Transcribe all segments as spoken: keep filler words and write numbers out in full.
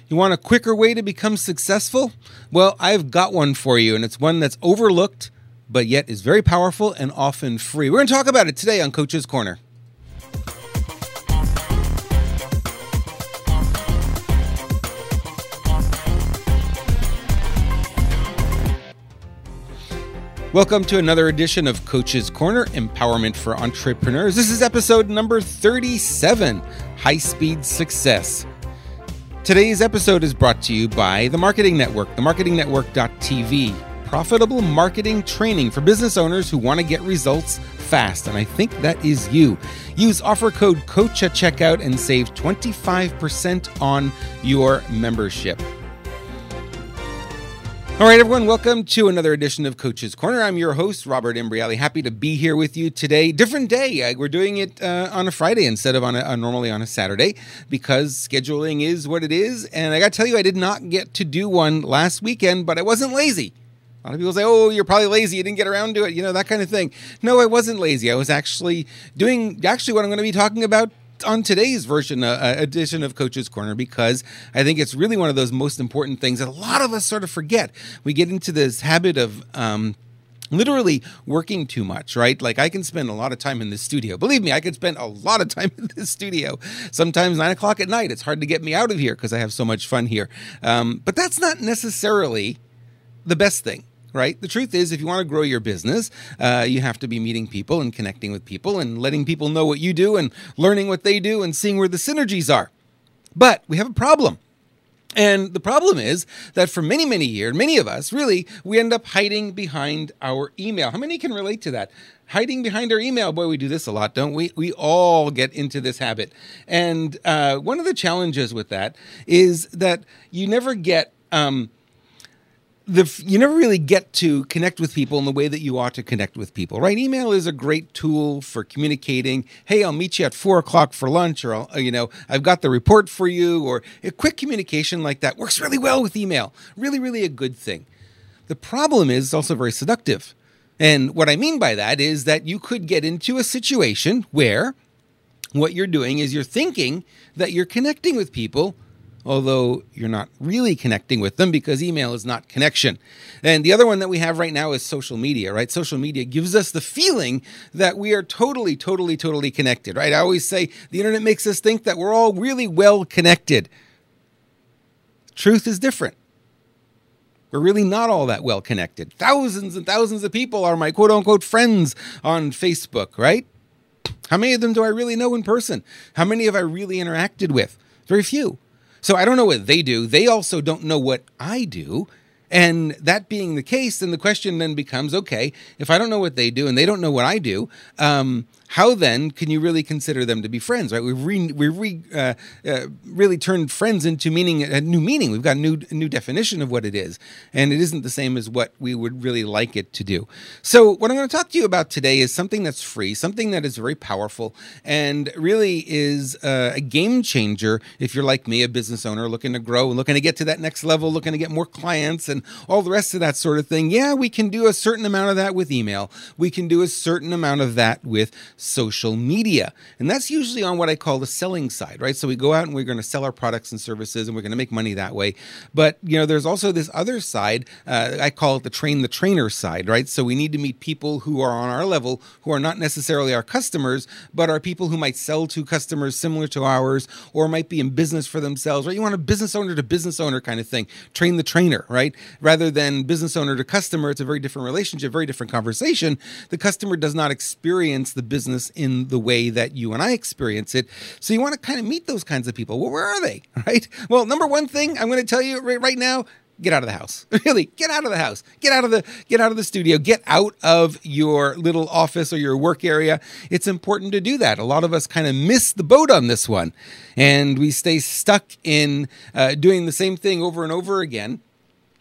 You want a quicker way to become successful? Well, I've got one for you, and it's one that's overlooked, but yet is very powerful and often free. We're going to talk about it today on Coach's Corner. Welcome to another edition of Coach's Corner, Empowerment for Entrepreneurs. This is episode number thirty-seven, High Speed Success. Today's episode is brought to you by The Marketing Network, the marketing network dot t v. Profitable marketing training for business owners who want to get results fast, and I think that is you. Use offer code COACH at checkout and save twenty-five percent on your membership. All right, everyone, welcome to another edition of Coach's Corner. I'm your host, Robert Imbriali. Happy to be here with you today. Different day. We're doing it uh, on a Friday instead of on a, uh, normally on a Saturday because scheduling is what it is. And I got to tell you, I did not get to do one last weekend, but I wasn't lazy. A lot of people say, oh, you're probably lazy. You didn't get around to it, you know, that kind of thing. No, I wasn't lazy. I was actually doing actually what I'm going to be talking about on today's version, uh, edition of Coach's Corner, because I think it's really one of those most important things that a lot of us sort of forget. We get into this habit of um, literally working too much, right? Like I can spend a lot of time in the studio. Believe me, I could spend a lot of time in the studio. Sometimes nine o'clock at night. It's hard to get me out of here because I have so much fun here. Um, but that's not necessarily the best thing. Right? The truth is, if you want to grow your business, uh, you have to be meeting people and connecting with people and letting people know what you do and learning what they do and seeing where the synergies are. But we have a problem. And the problem is that for many, many years, many of us, really, we end up hiding behind our email. How many can relate to that? Hiding behind our email. Boy, we do this a lot, don't we? We all get into this habit. And uh, one of the challenges with that is that you never get... Um, The, you never really get to connect with people in the way that you ought to connect with people, right? Email is a great tool for communicating. Hey, I'll meet you at four o'clock for lunch, or, I'll, you know, I've got the report for you, or a quick communication like that works really well with email. Really, really a good thing. The problem is it's also very seductive. And what I mean by that is that you could get into a situation where what you're doing is you're thinking that you're connecting with people, although you're not really connecting with them because email is not connection. And the other one that we have right now is social media, right? Social media gives us the feeling that we are totally, totally, totally connected, right? I always say the internet makes us think that we're all really well connected. Truth is different. We're really not all that well connected. Thousands and thousands of people are my quote unquote friends on Facebook, right? How many of them do I really know in person? How many have I really interacted with? Very few. So I don't know what they do. They also don't know what I do. And that being the case, then the question then becomes, okay, if I don't know what they do and they don't know what I do, um, how then can you really consider them to be friends, right? We've re, we've re, uh, uh, really turned friends into meaning a new meaning. We've got a new, a new definition of what it is. And it isn't the same as what we would really like it to do. So what I'm going to talk to you about today is something that's free, something that is very powerful, and really is uh, a game changer if you're like me, a business owner looking to grow and looking to get to that next level, looking to get more clients and all the rest of that sort of thing. Yeah, we can do a certain amount of that with email. We can do a certain amount of that with social media. And that's usually on what I call the selling side, right? So we go out and we're going to sell our products and services and we're going to make money that way. But, you know, there's also this other side, uh, I call it the train the trainer side, right? So we need to meet people who are on our level, who are not necessarily our customers, but are people who might sell to customers similar to ours, or might be in business for themselves, right? You want a business owner to business owner kind of thing. Train the trainer, right? Rather than business owner to customer, it's a very different relationship, very different conversation. The customer does not experience the business in the way that you and I experience it. So you want to kind of meet those kinds of people. Well, where are they, right? Well, number one thing I'm going to tell you right, right now, get out of the house. Really, get out of the house. Get out of the get out of the studio. Get out of your little office or your work area. It's important to do that. A lot of us kind of miss the boat on this one, and we stay stuck in uh, doing the same thing over and over again.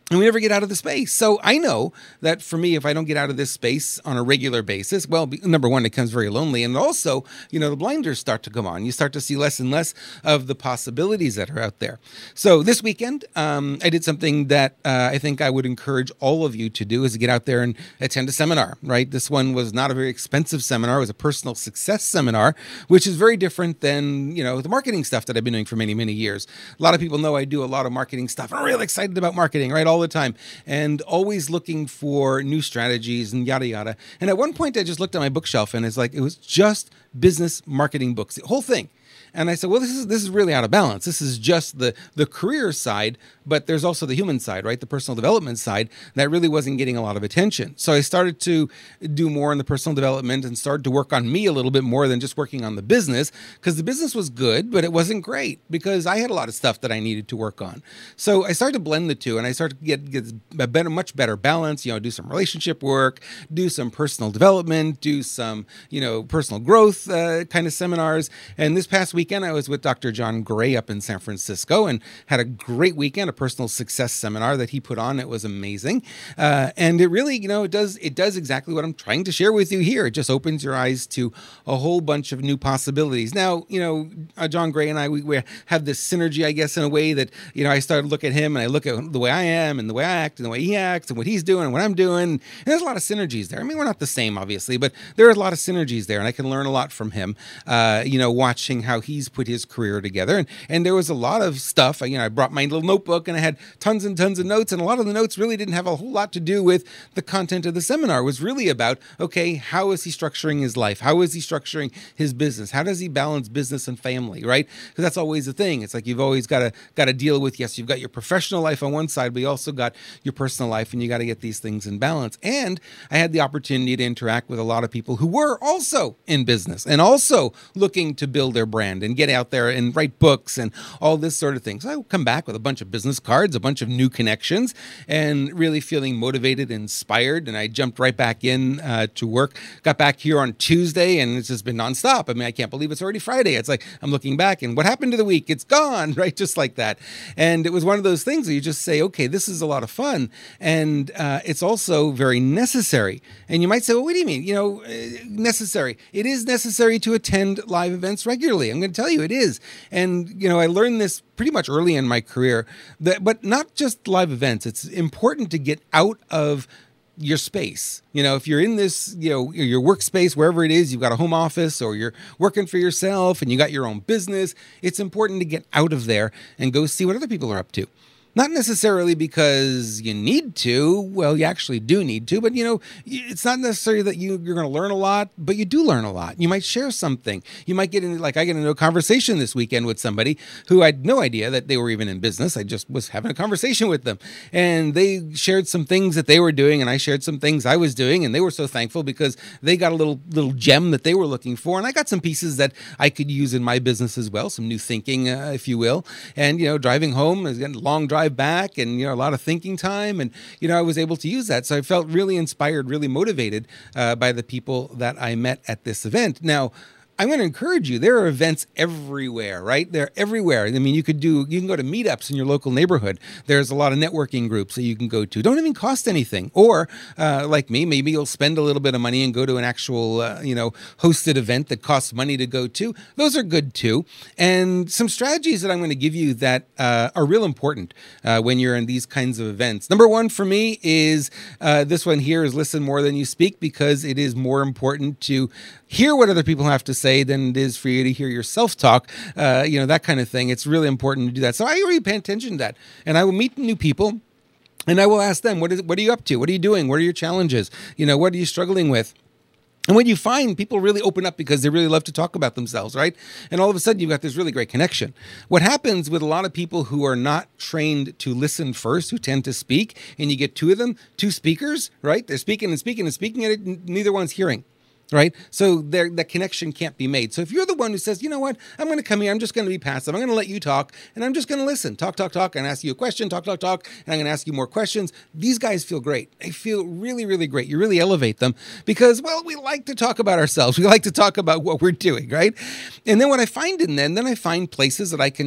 And we never get out of the space. So I know that for me, if I don't get out of this space on a regular basis, well, number one, it becomes very lonely. And also, you know, the blinders start to come on. You start to see less and less of the possibilities that are out there. So this weekend, um, I did something that uh, I think I would encourage all of you to do, is to get out there and attend a seminar, right? This one was not a very expensive seminar. It was a personal success seminar, which is very different than, you know, the marketing stuff that I've been doing for many, many years. A lot of people know I do a lot of marketing stuff. I'm really excited about marketing, right? All the time, and always looking for new strategies and yada yada. And at one point I just looked at my bookshelf and it's like, it was just business marketing books, the whole thing. And I said, well, this is this is really out of balance. This is just the the career side, but there's also the human side, right? The personal development side that really wasn't getting a lot of attention. So I started to do more in the personal development and started to work on me a little bit more than just working on the business, because the business was good, but it wasn't great because I had a lot of stuff that I needed to work on. So I started to blend the two, and I started to get, get a better, much better balance, you know, do some relationship work, do some personal development, do some, you know, personal growth uh, kind of seminars. And this past week, Weekend, I was with Doctor John Gray up in San Francisco and had a great weekend, a personal success seminar that he put on. It was amazing. Uh, and it really, you know, it does it does exactly what I'm trying to share with you here. It just opens your eyes to a whole bunch of new possibilities. Now, you know, uh, John Gray and I, we, we have this synergy, I guess, in a way that, you know, I started to look at him and I look at the way I am and the way I act and the way he acts and what he's doing and what I'm doing. And there's a lot of synergies there. I mean, we're not the same, obviously, but there are a lot of synergies there, and I can learn a lot from him, uh, you know, watching how he he's put his career together. And, and there was a lot of stuff. You know, I brought my little notebook and I had tons and tons of notes, and a lot of the notes really didn't have a whole lot to do with the content of the seminar. It was really about, okay, how is he structuring his life? How is he structuring his business? How does he balance business and family, right? Because that's always the thing. It's like you've always got to got to deal with, yes, you've got your professional life on one side, but you also got your personal life, and you got to get these things in balance. And I had the opportunity to interact with a lot of people who were also in business and also looking to build their brand and get out there and write books and all this sort of thing. So I would come back with a bunch of business cards, a bunch of new connections, and really feeling motivated and inspired. And I jumped right back in uh, to work. Got back here on Tuesday, and it's just been nonstop. I mean, I can't believe it's already Friday. It's like I'm looking back, and what happened to the week? It's gone, right? Just like that. And it was one of those things that you just say, okay, this is a lot of fun, and uh, it's also very necessary. And you might say, well, what do you mean? You know, necessary. It is necessary to attend live events regularly. I'm going to tell you it is. And, you know, I learned this pretty much early in my career, that, but not just live events. It's important to get out of your space. You know, if you're in this, you know, your workspace, wherever it is, you've got a home office or you're working for yourself and you got your own business, it's important to get out of there and go see what other people are up to. Not necessarily because you need to. Well, you actually do need to, but you know, it's not necessarily that you, you're going to learn a lot, but you do learn a lot. You might share something. You might get into, like I get into a conversation this weekend with somebody who I had no idea that they were even in business. I just was having a conversation with them, and they shared some things that they were doing, and I shared some things I was doing, and they were so thankful because they got a little little gem that they were looking for, and I got some pieces that I could use in my business as well, some new thinking, uh, if you will. And you know, driving home, again, long drive back, and you know, a lot of thinking time, and you know, I was able to use that. So I felt really inspired, really motivated uh, by the people that I met at this event. Now, I'm going to encourage you. There are events everywhere, right? They're everywhere. I mean, you could do, you can go to meetups in your local neighborhood. There's a lot of networking groups that you can go to. Don't even cost anything. Or uh, like me, maybe you'll spend a little bit of money and go to an actual, uh, you know, hosted event that costs money to go to. Those are good too. And some strategies that I'm going to give you that uh, are real important uh, when you're in these kinds of events. Number one for me is uh, this one here is listen more than you speak, because it is more important to hear what other people have to say than it is for you to hear yourself talk, uh, you know, that kind of thing. It's really important to do that. So I really pay attention to that. And I will meet new people, and I will ask them, what is, what are you up to? What are you doing? What are your challenges? You know, what are you struggling with? And when you find people really open up because they really love to talk about themselves, right? And all of a sudden you've got this really great connection. What happens with a lot of people who are not trained to listen first, who tend to speak, and you get two of them, two speakers, right? They're speaking and speaking and speaking, and it, neither one's hearing. Right? So there, that connection can't be made. So if you're the one who says, you know what, I'm going to come here, I'm just going to be passive, I'm going to let you talk, and I'm just going to listen, talk, talk, talk, and ask you a question, talk, talk, talk, and I'm going to ask you more questions. These guys feel great. They feel really, really great. You really elevate them because, well, we like to talk about ourselves. We like to talk about what we're doing, right? And then what I find in then, then I find places that I can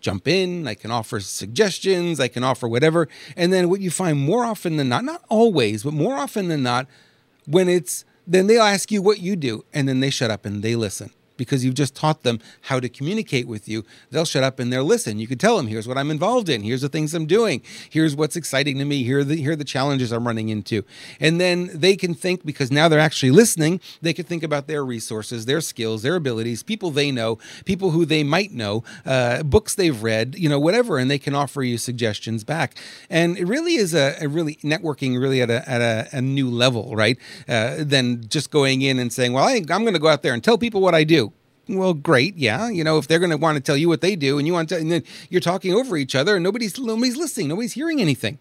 jump in, I can offer suggestions, I can offer whatever. And then what you find more often than not, not always, but more often than not, when it's, then they'll ask you what you do, and then they shut up and they listen. Because you've just taught them how to communicate with you. They'll shut up and they'll listen. You can tell them, here's what I'm involved in. Here's the things I'm doing. Here's what's exciting to me. Here are the, here are the challenges I'm running into. And then they can think, because now they're actually listening, they can think about their resources, their skills, their abilities, people they know, people who they might know, uh, books they've read, you know, whatever, and they can offer you suggestions back. And it really is a, a really networking really at a, at a, a new level, right? Uh, than just going in and saying, well, I, I'm going to go out there and tell people what I do. Well, great. Yeah. You know, if they're going to want to tell you what they do and you want to, and then you're talking over each other and nobody's, nobody's listening, nobody's hearing anything.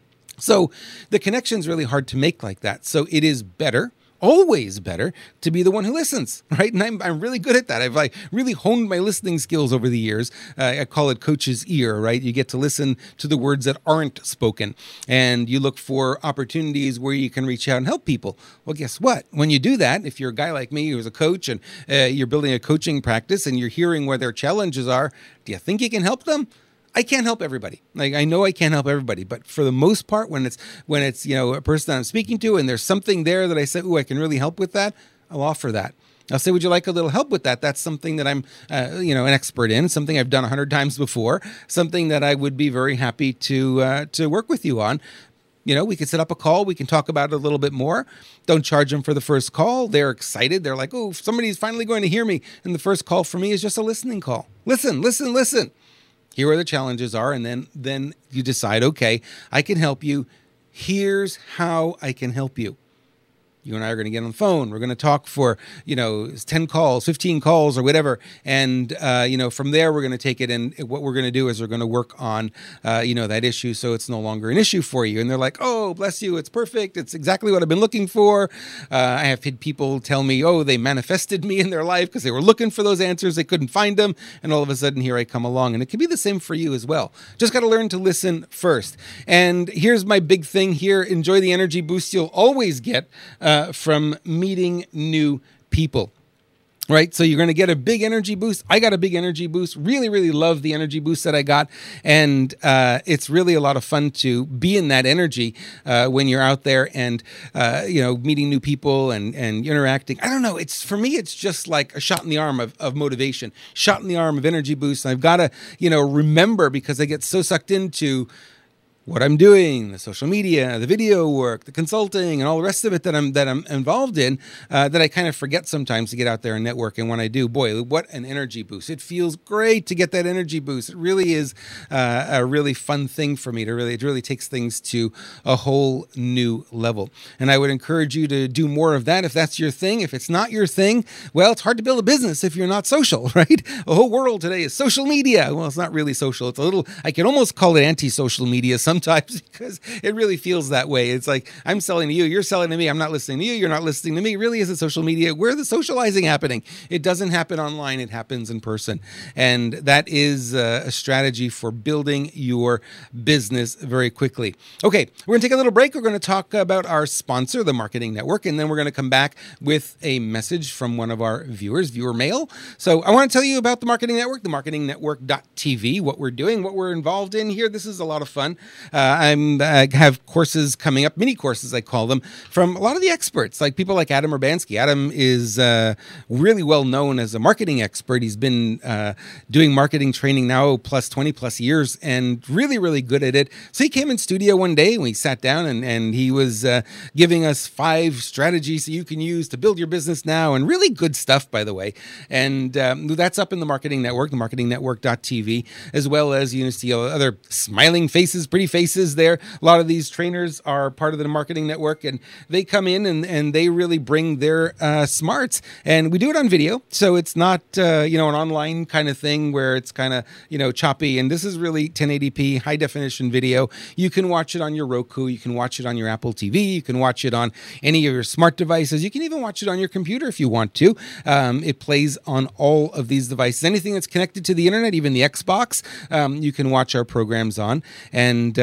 So the connection's really hard to make like that. So it is better, always better, to be the one who listens, right? And I'm, I'm really good at that. I've like really honed my listening skills over the years. Uh, I call it coach's ear, right? You get to listen to the words that aren't spoken, and you look for opportunities where you can reach out and help people. Well, guess what? When you do that, if you're a guy like me who's a coach and uh, you're building a coaching practice and you're hearing where their challenges are, do you think you can help them? I can't help everybody. Like, I know I can't help everybody, but for the most part, when it's, when it's, you know, a person that I'm speaking to and there's something there that I say, ooh, I can really help with that, I'll offer that. I'll say, would you like a little help with that? That's something that I'm, uh, you know, an expert in, something I've done a hundred times before, something that I would be very happy to, uh, to work with you on. You know, we can set up a call. We can talk about it a little bit more. Don't charge them for the first call. They're excited. They're like, oh, somebody's finally going to hear me. And the first call for me is just a listening call. Listen, listen, listen. Here are the challenges are. And then, then you decide, okay, I can help you. Here's how I can help you. You and I are going to get on the phone. We're going to talk for, you know, ten calls, fifteen calls or whatever. And, uh, you know, from there, we're going to take it. And what we're going to do is we're going to work on, uh, you know, that issue so it's no longer an issue for you. And they're like, oh, bless you. It's perfect. It's exactly what I've been looking for. Uh, I have had people tell me, oh, they manifested me in their life because they were looking for those answers. They couldn't find them. And all of a sudden, here I come along. And it can be the same for you as well. Just got to learn to listen first. And here's my big thing here. Enjoy the energy boost you'll always get uh, from meeting new people. Right? So you're going to get a big energy boost. I got a big energy boost. Really, really love the energy boost that I got. And uh, it's really a lot of fun to be in that energy uh, when you're out there and, uh, you know, meeting new people and, and interacting. I don't know. It's, for me, it's just like a shot in the arm of, of motivation, shot in the arm of energy boost. And I've got to, you know, remember, because I get so sucked into what I'm doing, the social media, the video work, the consulting, and all the rest of it that I'm that I'm involved in, uh, that I kind of forget sometimes to get out there and network. And when I do, boy, what an energy boost! It feels great to get that energy boost. It really is uh, a really fun thing for me to really. It really takes things to a whole new level. And I would encourage you to do more of that if that's your thing. If it's not your thing, well, it's hard to build a business if you're not social, right? The whole world today is social media. Well, it's not really social. It's a little. I can almost call it anti-social media sometimes. Sometimes because it really feels that way. It's like, I'm selling to you, you're selling to me, I'm not listening to you, you're not listening to me. It really isn't social media. Where's the socializing happening? It doesn't happen online, it happens in person. And that is a strategy for building your business very quickly. Okay, we're going to take a little break. We're going to talk about our sponsor, the Marketing Network, and then we're going to come back with a message from one of our viewers, viewer mail. So I want to tell you about the Marketing Network, the marketing network dot t v, what we're doing, what we're involved in here. This is a lot of fun. Uh, I'm, I have courses coming up, mini courses, I call them, from a lot of the experts, like people like Adam Urbanski. Adam is uh, really well known as a marketing expert. He's been uh, doing marketing training now plus twenty plus years and really, really good at it. So he came in studio one day and we sat down and, and he was uh, giving us five strategies that you can use to build your business now, and really good stuff, by the way. And um, that's up in the Marketing Network, the marketing network dot t v, as well as you see other smiling faces, pretty faces there. A lot of these trainers are part of the Marketing Network, and they come in and, and they really bring their uh, smarts. And we do it on video, so it's not uh, you know, an online kind of thing where it's kind of, you know, choppy. And this is really ten eighty p high definition video. You can watch it on your Roku, you can watch it on your Apple T V, you can watch it on any of your smart devices, you can even watch it on your computer if you want to. Um, it plays on all of these devices. Anything that's connected to the internet, even the Xbox, um, you can watch our programs on. And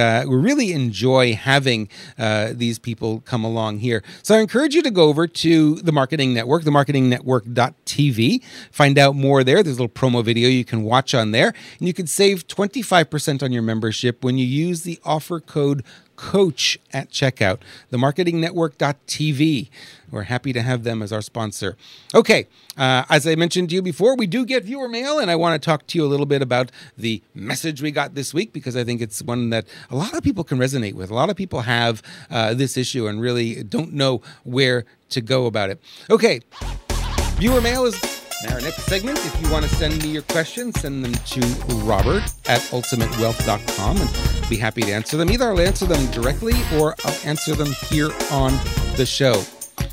uh, we really enjoy having uh, these people come along here. So I encourage you to go over to the Marketing Network, the marketing network dot t v. Find out more there. There's a little promo video you can watch on there. And you can save twenty-five percent on your membership when you use the offer code COACH at checkout, the marketing network dot t v. We're happy to have them as our sponsor. Okay, uh, as I mentioned to you before, we do get viewer mail, and I want to talk to you a little bit about the message we got this week, because I think it's one that a lot of people can resonate with. A lot of people have uh, this issue and really don't know where to go about it. Okay, viewer mail is our next segment. If you want to send me your questions, send them to Robert at ultimate wealth dot com, and I'll be happy to answer them. Either I'll answer them directly or I'll answer them here on the show.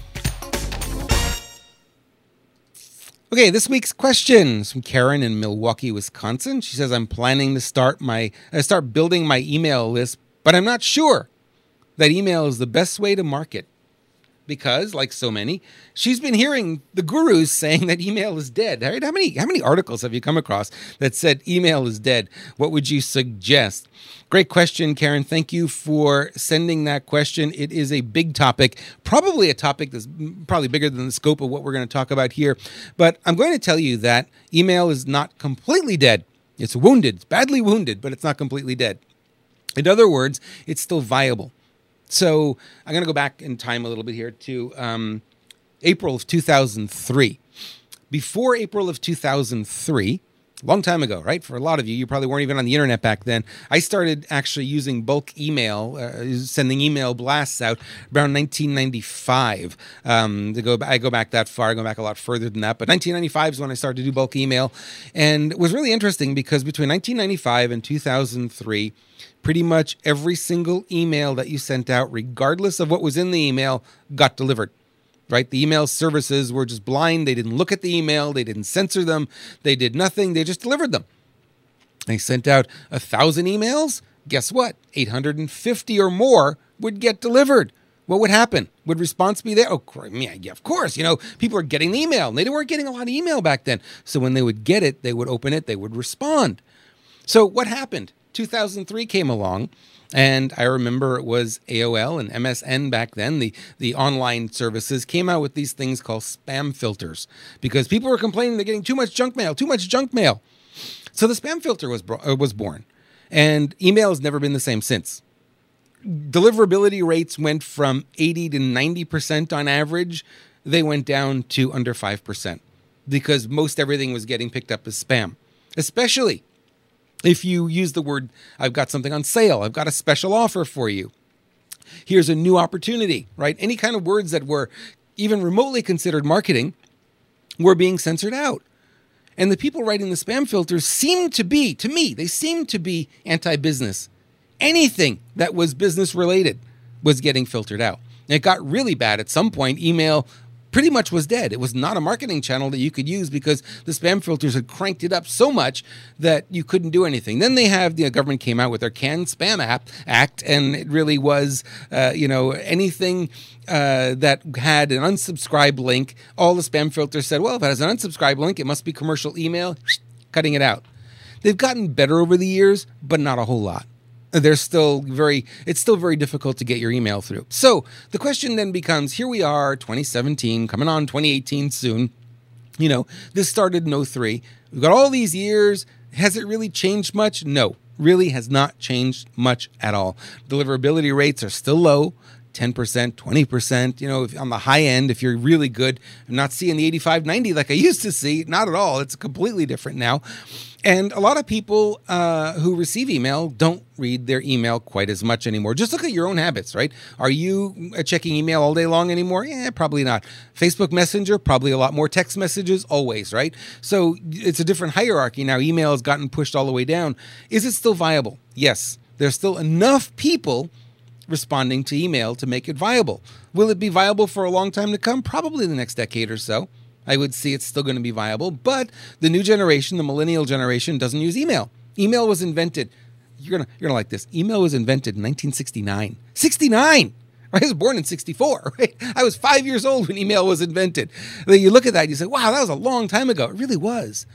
Okay, this week's question is from Karen in Milwaukee, Wisconsin. She says, I'm planning to start my uh, start building my email list, but I'm not sure that email is the best way to market. Because, like so many, she's been hearing the gurus saying that email is dead. Right? How many how many articles have you come across that said email is dead? What would you suggest? Great question, Karen. Thank you for sending that question. It is a big topic, probably a topic that's probably bigger than the scope of what we're going to talk about here. But I'm going to tell you that email is not completely dead. It's wounded, it's badly wounded, but it's not completely dead. In other words, it's still viable. So I'm going to go back in time a little bit here to um, April of two thousand three. Before April of two thousand three, a long time ago, right? For a lot of you, you probably weren't even on the internet back then. I started actually using bulk email, uh, sending email blasts out around nineteen ninety-five. Um, to go, I go back that far, I go back a lot further than that. But nineteen ninety-five is when I started to do bulk email. And it was really interesting because between nineteen ninety-five and two thousand three, pretty much every single email that you sent out, regardless of what was in the email, got delivered, right? The email services were just blind. They didn't look at the email. They didn't censor them. They did nothing. They just delivered them. They sent out a thousand emails. Guess what? eight hundred fifty or more would get delivered. What would happen? Would response be there? Oh, yeah, yeah, of course. You know, people are getting the email. And they weren't getting a lot of email back then. So when they would get it, they would open it. They would respond. So what happened? two thousand three came along, and I remember it was A O L and M S N back then, the, the online services came out with these things called spam filters because people were complaining they're getting too much junk mail, too much junk mail. So the spam filter was, uh, was born, and email has never been the same since. Deliverability rates went from eighty to ninety percent on average. They went down to under five percent because most everything was getting picked up as spam, especially if you use the word, I've got something on sale, I've got a special offer for you, here's a new opportunity, right? Any kind of words that were even remotely considered marketing were being censored out. And the people writing the spam filters seemed to be, to me, they seemed to be anti-business. Anything that was business related was getting filtered out. And it got really bad. At some point, email pretty much was dead. It was not a marketing channel that you could use because the spam filters had cranked it up so much that you couldn't do anything. Then they have, the government came out with their Canned Spam App Act, and it really was, uh, you know, anything uh, that had an unsubscribe link, all the spam filters said, well, if it has an unsubscribe link, it must be commercial email, cutting it out. They've gotten better over the years, but not a whole lot. They're still very, it's still very difficult to get your email through. So the question then becomes, here we are, twenty seventeen, coming on twenty eighteen soon. You know, this started in oh three. We've got all these years. Has it really changed much? No, really has not changed much at all. Deliverability rates are still low, ten percent, twenty percent. You know, if, on the high end, if you're really good, I'm not seeing the eighty-five, ninety like I used to see. Not at all. It's completely different now. And a lot of people uh, who receive email don't read their email quite as much anymore. Just look at your own habits, right? Are you checking email all day long anymore? Yeah, probably not. Facebook Messenger, probably a lot more text messages, always, right? So it's a different hierarchy now. Email has gotten pushed all the way down. Is it still viable? Yes. There's still enough people responding to email to make it viable. Will it be viable for a long time to come? Probably the next decade or so. I would see it's still going to be viable, but the new generation, the millennial generation, doesn't use email. Email was invented. You're gonna you're gonna like this. Email was invented in nineteen sixty-nine. sixty-nine. I was born in sixty-four. Right? I was five years old when email was invented. Then you look at that and you say, "Wow, that was a long time ago." It really was.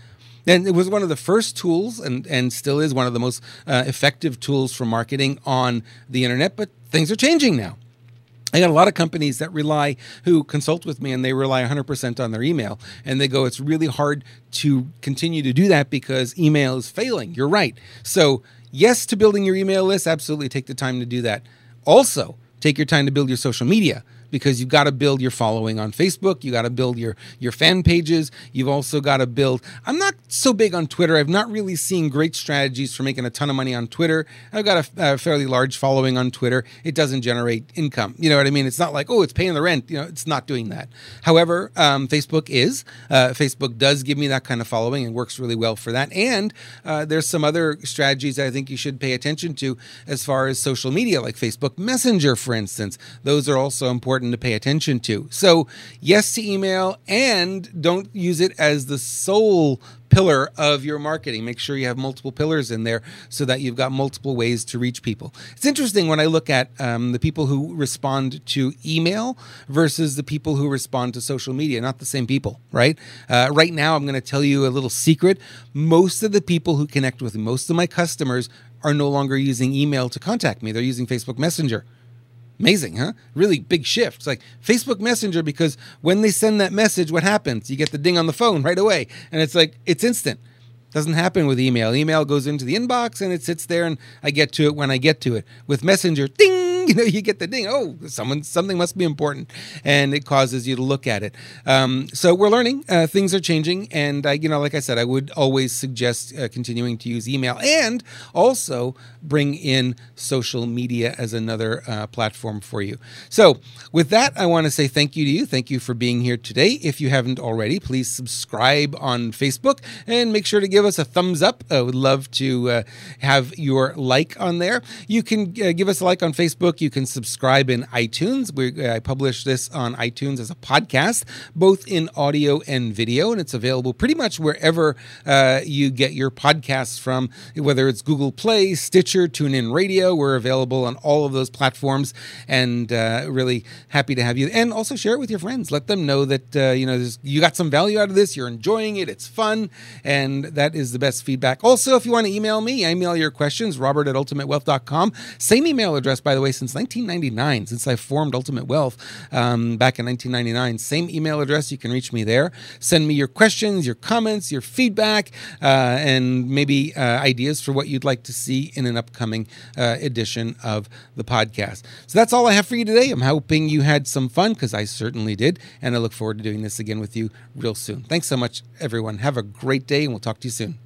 And it was one of the first tools, and, and still is one of the most uh, effective tools for marketing on the internet, but things are changing now. I got a lot of companies that rely, who consult with me, and they rely one hundred percent on their email. And they go, it's really hard to continue to do that because email is failing. You're right. So yes to building your email list. Absolutely take the time to do that. Also, take your time to build your social media, because you've got to build your following on Facebook. You got to build your, your fan pages. You've also got to build, I'm not so big on Twitter. I've not really seen great strategies for making a ton of money on Twitter. I've got a, a fairly large following on Twitter. It doesn't generate income. You know what I mean? It's not like, oh, it's paying the rent. You know, it's not doing that. However, um, Facebook is. Uh, Facebook does give me that kind of following and works really well for that. And uh, there's some other strategies that I think you should pay attention to as far as social media, like Facebook Messenger, for instance. Those are also important to pay attention to. So yes to email, and don't use it as the sole pillar of your marketing. Make sure you have multiple pillars in there so that you've got multiple ways to reach people. It's interesting when I look at um, the people who respond to email versus the people who respond to social media. Not the same people, right? Uh, right now, I'm going to tell you a little secret. Most of the people who connect with me, most of my customers, are no longer using email to contact me. They're using Facebook Messenger. Amazing, huh? Really big shift. It's like Facebook Messenger, because when they send that message, what happens? You get the ding on the phone right away. And it's like, it's instant. Doesn't happen with email. Email goes into the inbox and it sits there, and I get to it when I get to it. With Messenger, ding, you know, you get the ding. Oh, someone, something must be important, and it causes you to look at it. Um, so we're learning. Uh, things are changing, and I, you know, like I said, I would always suggest uh, continuing to use email, and also bring in social media as another uh, platform for you. So with that, I want to say thank you to you. Thank you for being here today. If you haven't already, please subscribe on Facebook and make sure to give us a thumbs up. I would love to uh, have your like on there. You can uh, give us a like on Facebook. You can subscribe in iTunes. We, I publish this on iTunes as a podcast, both in audio and video, and it's available pretty much wherever uh, you get your podcasts from, whether it's Google Play, Stitcher, TuneIn Radio. We're available on all of those platforms, and uh, really happy to have you. And also share it with your friends. Let them know that uh, you know you got some value out of this. You're enjoying it. It's fun, and that is the best feedback. Also, if you want to email me, email your questions, robert at ultimate wealth dot com. Same email address, by the way, since nineteen ninety-nine, since I formed Ultimate Wealth um, back in nineteen ninety-nine. Same email address. You can reach me there. Send me your questions, your comments, your feedback, uh, and maybe uh, ideas for what you'd like to see in an upcoming uh, edition of the podcast. So that's all I have for you today. I'm hoping you had some fun, because I certainly did, and I look forward to doing this again with you real soon. Thanks so much, everyone. Have a great day, and we'll talk to you soon.